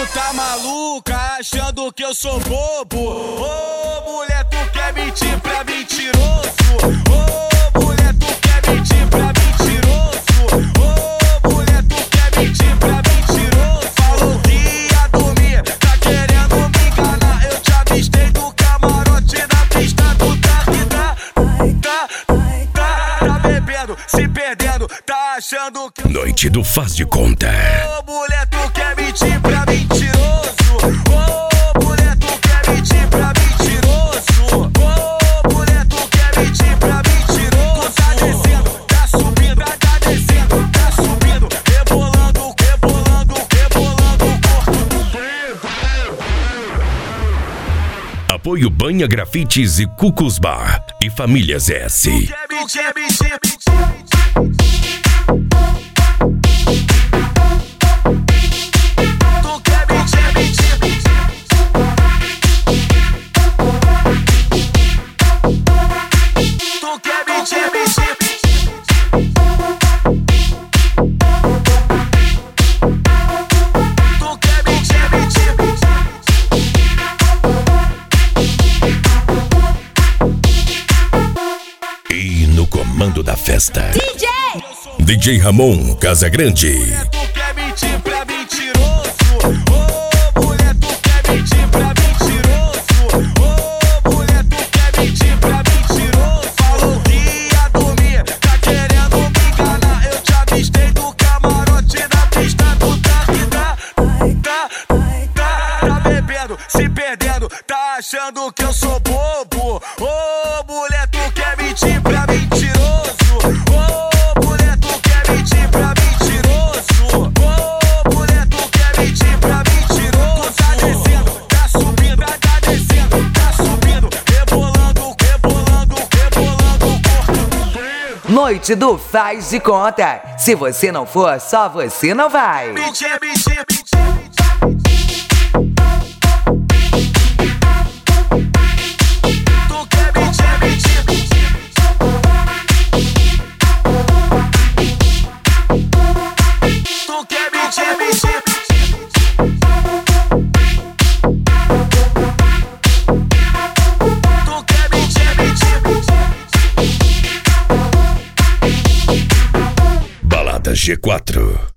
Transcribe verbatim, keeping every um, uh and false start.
tá maluca, achando que eu sou bobo. Ô, mulher, tu quer mentir pra mentiroso. Ô, mulher, tu quer mentir pra mentiroso. Ô, mulher, tu quer mentir pra mentiroso. Falou que ia dormir, tá querendo me enganar. Eu te avistei do camarote na pista do tá que tá, tá, tá, tá bebendo, se perdendo, tá achando que... Noite do Faz de Conta. Ô, mulher, tu quer mentir pra mentiroso. Ô, mulher, tu quer mentir pra mentiroso. Ô, mulher, tu quer mentir pra mentiroso. Tá descendo, tá subindo, tá descendo, tá subindo, rebolando, rebolando, rebolando o corpo do preto. Apoio Banha Grafites e Cucus Bar e Famílias S. Tu quer mentir, mentir, mentir. E no comando da festa, D J D J Ramon Casagrande. Mulher, tu quer mentir pra mentiroso. Ô, mulher, tu quer mentir pra mentiroso. Ô, mulher, tu quer mentir pra mentiroso. Falou que ia dormir, tá querendo me enganar. Eu te avistei do camarote na pista do tá que tá, tá, tá, tá bebendo, se perdendo, tá achando que eu sou bobo. Ô, mulher, tu quer mentir pra mentiroso. Ô, mulher, tu quer mentir pra mentiroso. Ô, mulher, tu quer mentir pra mentiroso. Tá descendo, tá subindo, tá descendo, tá subindo, rebolando, rebolando, rebolando o corpo do preto. Noite do Faz de Conta. Se você não for, só você não vai. Mentir, mentir, mentir. Tu quer mentir, mentir, mentir. Tu quer mentir, mentir, mentir. Tu quer mentir, mentir, mentir. Balada G quatro.